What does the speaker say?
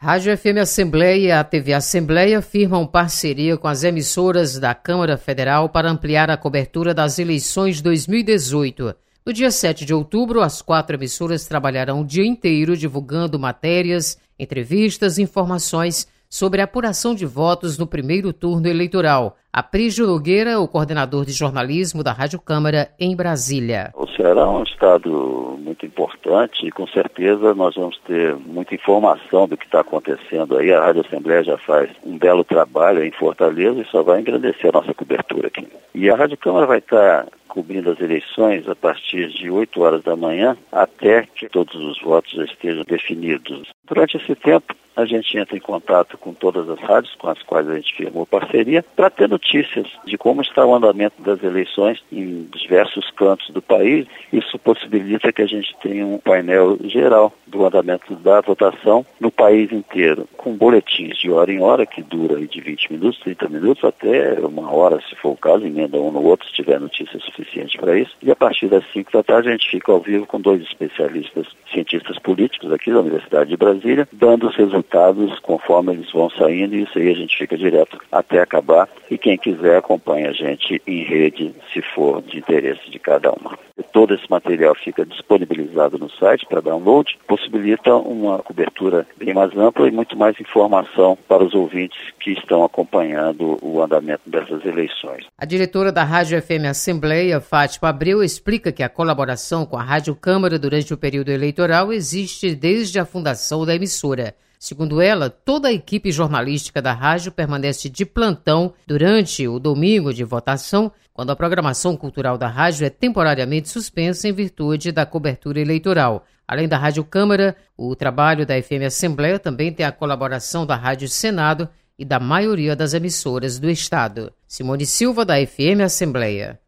Rádio FM Assembleia e a TV Assembleia firmam parceria com as emissoras da Câmara Federal para ampliar a cobertura das eleições 2018. No dia 7 de outubro, as 4 emissoras trabalharão o dia inteiro divulgando matérias, entrevistas e informações sobre a apuração de votos no primeiro turno eleitoral. Aprígio Nogueira, o coordenador de jornalismo da Rádio Câmara em Brasília. O Ceará é um estado muito importante e com certeza nós vamos ter muita informação do que está acontecendo aí. A Rádio Assembleia já faz um belo trabalho em Fortaleza e só vai engrandecer a nossa cobertura aqui. E a Rádio Câmara vai estar cobrindo as eleições a partir de 8 horas da manhã até que todos os votos já estejam definidos. Durante esse tempo, a gente entra em contato com todas as rádios com as quais a gente firmou parceria para ter notícias de como está o andamento das eleições em diversos cantos do país. Isso possibilita que a gente tenha um painel geral do andamento da votação no país inteiro, com boletins de hora em hora, que dura aí de 20 minutos, 30 minutos, até 1 hora, se for o caso, emenda um no outro, se tiver notícia suficiente para isso. E a partir das 5 da tarde a gente fica ao vivo com 2 especialistas, cientistas políticos aqui da Universidade de Brasília, dando os resultados conforme eles vão saindo, e isso aí a gente fica direto até acabar, e quem quiser acompanha a gente em rede, se for de interesse de cada uma. Todo esse material fica disponibilizado no site para download, possibilita uma cobertura bem mais ampla e muito mais informação para os ouvintes que estão acompanhando o andamento dessas eleições. A diretora da Rádio FM Assembleia, Fátima Abreu, explica que a colaboração com a Rádio Câmara durante o período eleitoral existe desde a fundação da emissora. Segundo ela, toda a equipe jornalística da rádio permanece de plantão durante o domingo de votação, quando a programação cultural da rádio é temporariamente suspensa em virtude da cobertura eleitoral. Além da Rádio Câmara, o trabalho da FM Assembleia também tem a colaboração da Rádio Senado e da maioria das emissoras do Estado. Simone Silva, da FM Assembleia.